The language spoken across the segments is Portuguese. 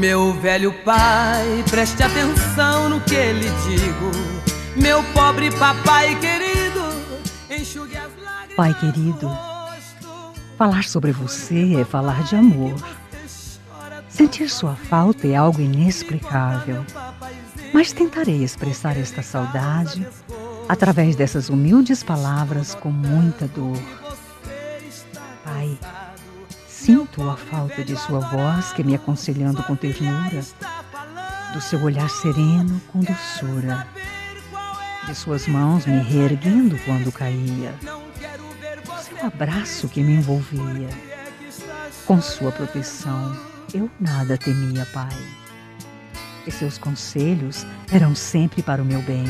Meu velho pai, preste atenção no que lhe digo. Meu pobre papai querido, enxugue as lágrimas. Pai querido, falar sobre você é falar de amor. Sentir sua falta é algo inexplicável, mas tentarei expressar esta saudade através dessas humildes palavras com muita dor. Pai, sinto a falta de sua voz que me aconselhando com ternura, do seu olhar sereno com doçura, de suas mãos me reerguendo quando caía, do seu abraço que me envolvia. Com sua proteção eu nada temia, Pai, e seus conselhos eram sempre para o meu bem.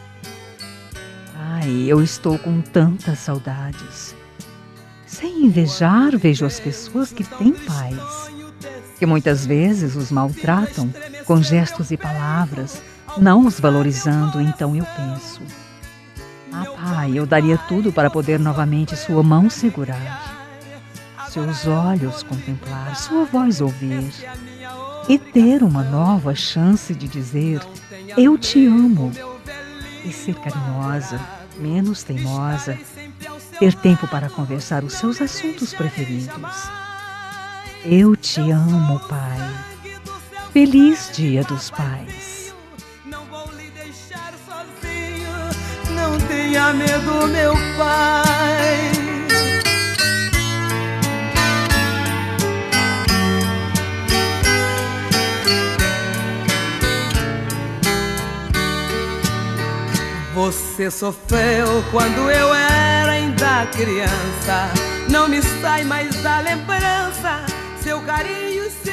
Pai, eu estou com tantas saudades. Sem invejar, vejo as pessoas que têm pais, que muitas vezes os maltratam com gestos e palavras, não os valorizando. Então eu penso: ah, Pai, eu daria tudo para poder novamente sua mão segurar, seus olhos contemplar, sua voz ouvir e ter uma nova chance de dizer: eu te amo, e ser carinhosa, menos teimosa, ter tempo para conversar os seus assuntos preferidos. Eu te amo, Pai. Feliz Dia dos Pais. Não vou lhe deixar sozinho, não tenha medo, meu pai. Você sofreu quando eu era ainda criança. Não me sai mais da lembrança seu carinho e seu